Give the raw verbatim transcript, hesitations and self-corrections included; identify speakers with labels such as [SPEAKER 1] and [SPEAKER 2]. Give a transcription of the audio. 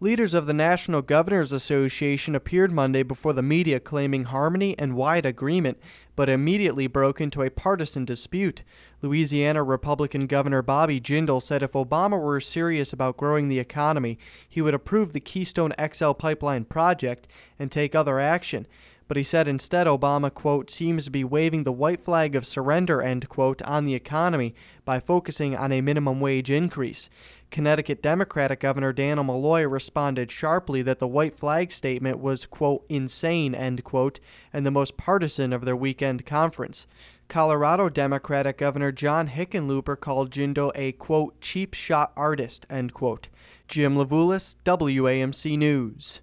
[SPEAKER 1] Leaders of the National Governors Association appeared Monday before the media claiming harmony and wide agreement, but immediately broke into a partisan dispute. Louisiana Republican Governor Bobby Jindal said if Obama were serious about growing the economy, he would approve the Keystone X L pipeline project and take other action. But he said instead Obama, quote, seems to be waving the white flag of surrender, end quote, on the economy by focusing on a minimum wage increase. Connecticut Democratic Governor Dannel Malloy responded sharply that the white flag statement was, quote, insane, end quote, and the most partisan of their weekend conference. Colorado Democratic Governor John Hickenlooper called Jindal a, quote, cheap shot artist, end quote. Jim Levulis, W A M C News.